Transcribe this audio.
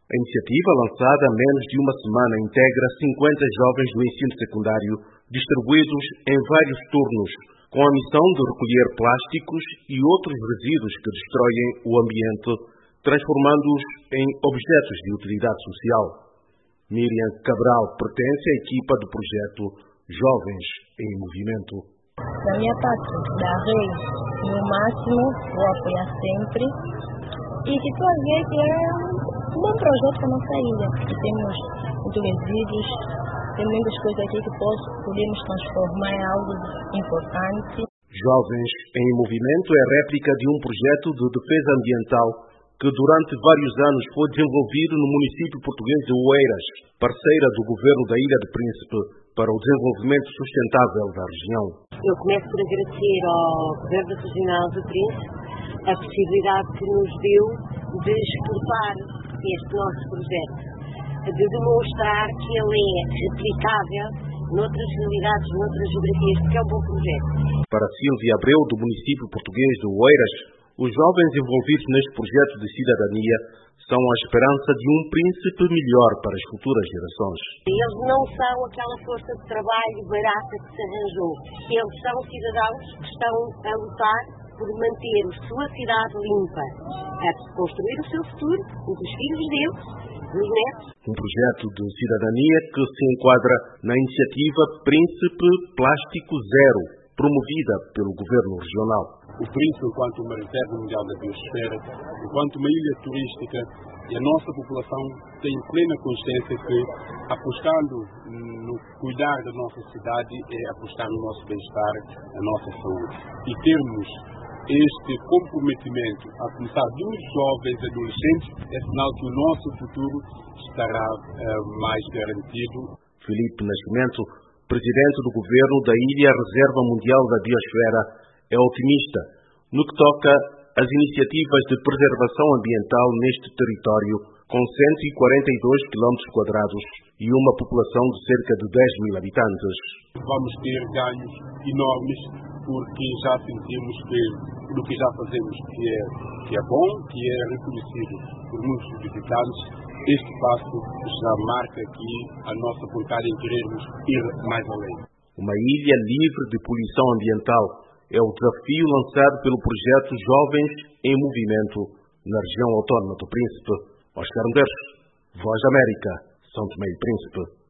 A iniciativa, lançada há menos de uma semana, integra 50 jovens do ensino secundário, distribuídos em vários turnos, com a missão de recolher plásticos e outros resíduos que destroem o ambiente, transformando-os em objetos de utilidade social. Miriam Cabral pertence à equipa do projeto Jovens em Movimento. Da minha parte, darei no máximo, vou apoiar sempre. E que estou a ver que é um bom projeto para a nossa ilha, porque temos muitos resíduos, tem muitas coisas aqui que podemos transformar em algo importante. Jovens em Movimento é a réplica de um projeto de defesa ambiental que durante vários anos foi desenvolvido no município português de Oeiras, parceira do governo da Ilha do Príncipe para o desenvolvimento sustentável da região. Eu começo por agradecer ao governo regional do Príncipe a possibilidade que nos deu de exportar este nosso projeto, de demonstrar que ele é aplicável noutras realidades, noutras geografias, porque é um bom projeto. Para Silvia Abreu, do município português de Oeiras, os jovens envolvidos neste projeto de cidadania são a esperança de um príncipe melhor para as futuras gerações. Eles não são aquela força de trabalho barata que se arranjou. Eles são cidadãos que estão a lutar por manter a sua cidade limpa, a construir o seu futuro, o dos filhos deles, dos netos. Um projeto de cidadania que se enquadra na iniciativa Príncipe Plástico Zero, promovida pelo Governo Regional. O Príncipe, enquanto uma reserva mundial da biosfera, enquanto uma ilha turística, e a nossa população tem plena consciência que, apostando no cuidar da nossa cidade, é apostar no nosso bem-estar, na nossa saúde. E termos este comprometimento, a começar dos jovens e adolescentes, é sinal que o nosso futuro estará mais garantido. Filipe Nascimento, presidente do governo da Ilha Reserva Mundial da Biosfera, é otimista no que toca às iniciativas de preservação ambiental neste território, com 142 km² e uma população de cerca de 10.000 habitantes. Vamos ter ganhos enormes, porque já sentimos que do que já fazemos que é bom, que é reconhecido por muitos visitantes, este passo já marca aqui a nossa vontade em querermos ir mais além. Uma ilha livre de poluição ambiental é o desafio lançado pelo projeto Jovens em Movimento na região autónoma do Príncipe. Oscar Medeiros, Voz da América, São Tomé e Príncipe.